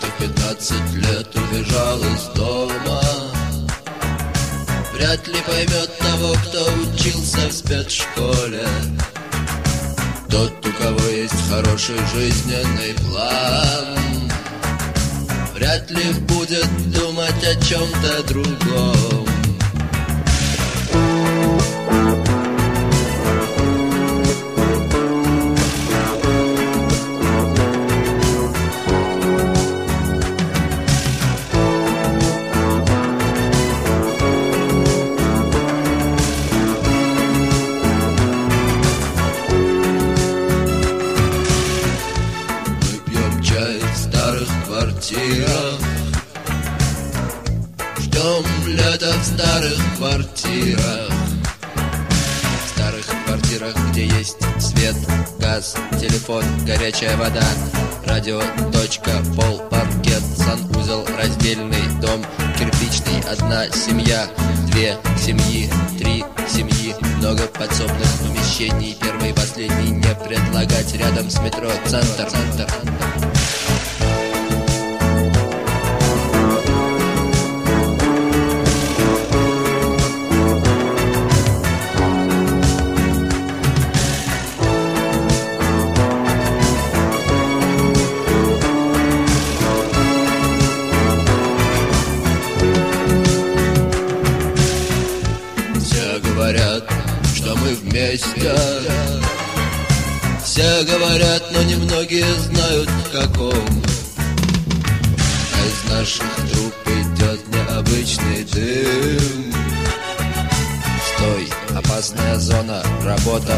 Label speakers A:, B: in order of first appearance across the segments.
A: в 15 лет убежал из дома. Вряд ли поймет того, кто учился в спецшколе. Тот, у кого есть хороший жизненный план, вряд ли будет думать о чем-то другом. Ждем лета в старых квартирах. В старых квартирах, где есть свет, газ, телефон, горячая вода, радио, точка, пол, паркет, санузел, раздельный дом, кирпичный, одна семья, две семьи, три семьи, много подсобных помещений, первый и последний не предлагать, рядом с метро центр. Говорят, что мы вместе. Все говорят, но немногие знают в каком. А из наших труб идет необычный дым. Стой, опасная зона, работа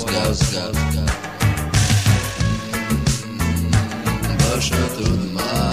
A: мозга. Боже, туман.